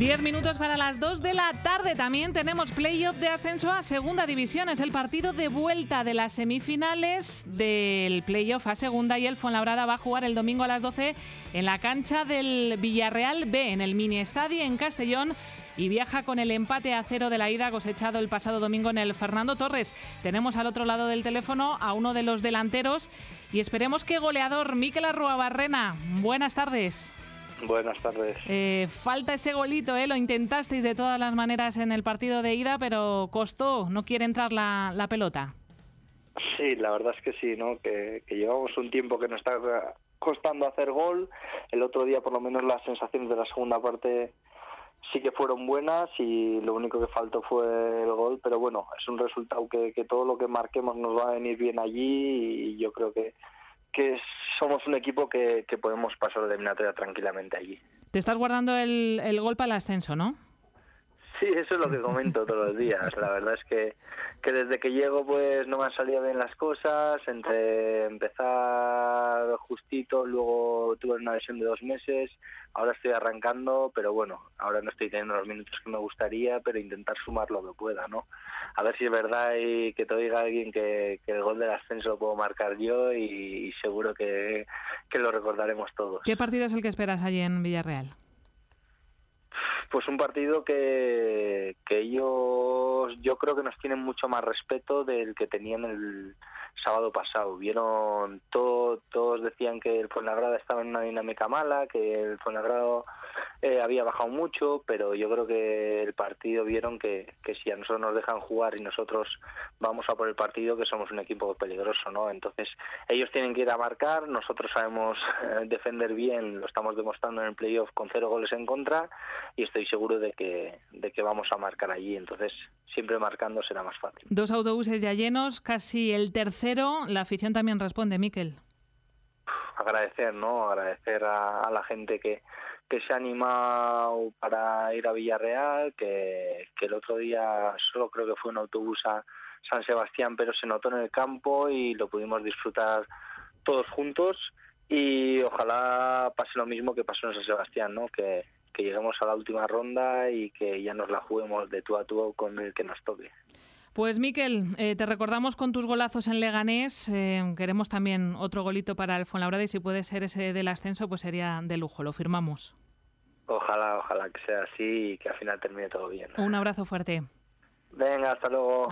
10 minutos para las 2 de la tarde. También tenemos playoff de ascenso a Segunda División. Es el partido de vuelta de las semifinales del playoff a Segunda y el Fuenlabrada va a jugar el domingo a las 12 en la cancha del Villarreal B, en el mini estadio en Castellón, y viaja con el empate a 0 de la ida cosechado el pasado domingo en el Fernando Torres. Tenemos al otro lado del teléfono a uno de los delanteros y esperemos que goleador, Mikel Arruabarrena. Buenas tardes. Buenas tardes. Falta ese golito, lo intentasteis de todas las maneras en el partido de ida, pero costó, no quiere entrar la pelota. Sí, la verdad es que sí, ¿no? Que llevamos un tiempo que nos está costando hacer gol. El otro día, por lo menos, las sensaciones de la segunda parte sí que fueron buenas y lo único que faltó fue el gol, pero bueno, es un resultado que todo lo que marquemos nos va a venir bien allí y yo creo que somos un equipo que podemos pasar la eliminatoria tranquilamente allí. Te estás guardando el gol para el ascenso, ¿no? Sí, eso es lo que comento todos los días. La verdad es que desde que llego pues no me han salido bien las cosas, entre empezar justito, luego tuve una lesión de 2 meses, ahora estoy arrancando, pero bueno, ahora no estoy teniendo los minutos que me gustaría, pero intentar sumar lo que pueda, ¿no? A ver si es verdad y que te diga alguien que el gol del ascenso lo puedo marcar yo y seguro que lo recordaremos todos. ¿Qué partido es el que esperas allí en Villarreal? Pues un partido que ellos yo creo que nos tienen mucho más respeto del que tenían el sábado pasado. Vieron todos decían que el Fuenlabrada estaba en una dinámica mala, que el Fuenlabrada había bajado mucho, pero yo creo que el partido vieron que si a nosotros nos dejan jugar y nosotros vamos a por el partido, que somos un equipo peligroso, ¿no? Entonces ellos tienen que ir a marcar, nosotros sabemos defender bien, lo estamos demostrando en el playoff con 0 goles en contra y estoy seguro de que vamos a marcar allí, entonces siempre marcando será más fácil. 2 autobuses ya llenos, casi el tercero, la afición también responde, Mikel. Agradecer, ¿no? Agradecer a la gente que se ha animado para ir a Villarreal, que el otro día solo creo que fue un autobús a San Sebastián, pero se notó en el campo y lo pudimos disfrutar todos juntos y ojalá pase lo mismo que pasó en San Sebastián, ¿no? Que lleguemos a la última ronda y que ya nos la juguemos de tú a tú con el que nos toque. Pues Mikel, te recordamos con tus golazos en Leganés, queremos también otro golito para el Fuenlabrada y si puede ser ese del ascenso pues sería de lujo, lo firmamos. Ojalá que sea así y que al final termine todo bien. Un abrazo fuerte. Venga, hasta luego.